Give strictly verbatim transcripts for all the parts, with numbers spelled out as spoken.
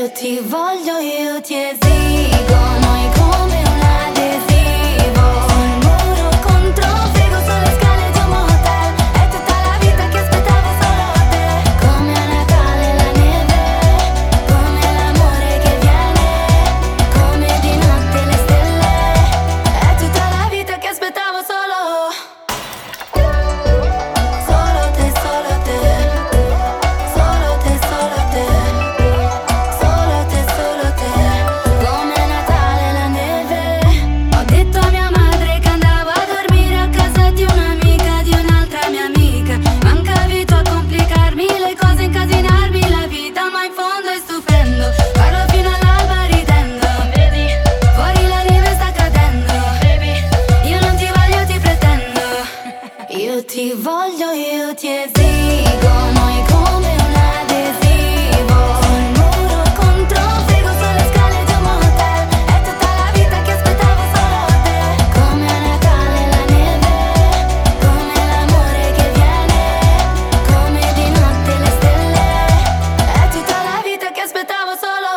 ti voglio, io ti esigo, noi come un adesivo. Sul muro contro un frigo, sulle scale di un motel. È tutta la vita che aspettavo solo te. Come a Natale la neve, come l'amore che viene, come di notte le stelle. È tutta la vita che aspettavo solo. Solo te, solo te. Solo te, solo te. Solo te, solo te. Come a Natale la neve. Ho detto a mia madre che andavo a dormire a casa di un'amica, di un'altra mia amica. Mancavi tu a complicarmi le cose, incasinarmi la vita, ma in fondo è stupendo. Parlo fino all'alba ridendo. Vedi, fuori la neve sta cadendo. Baby, io non ti voglio, ti pretendo. Io ti voglio, io ti esigo, noi come un adesivo. Sul muro contro un frigo, sulle scale di un motel. È tutta la vita che aspettavo solo te. Come a Natale la neve, come l'amore che viene, come di notte le stelle. È tutta la vita che aspettavo solo.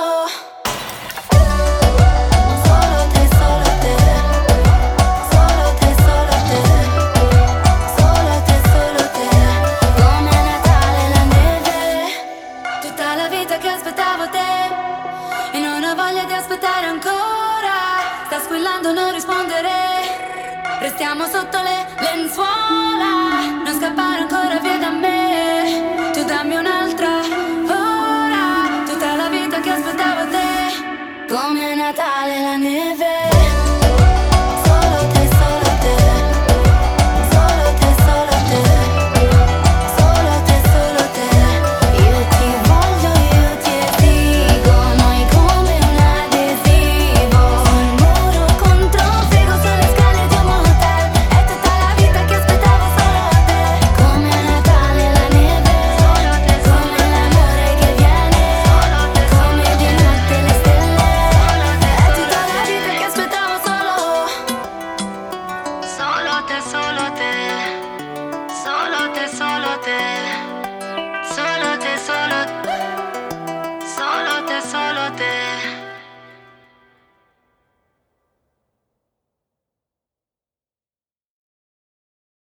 Solo te, solo te. Solo te, solo te. Solo te, solo te. Come a Natale la neve. Tutta la vita che aspettavo te. E non ho voglia di aspettare ancora. Sta squillando, non rispondere. Restiamo sotto le lenzuola. Non scappare ancora via da me. Tu dammi una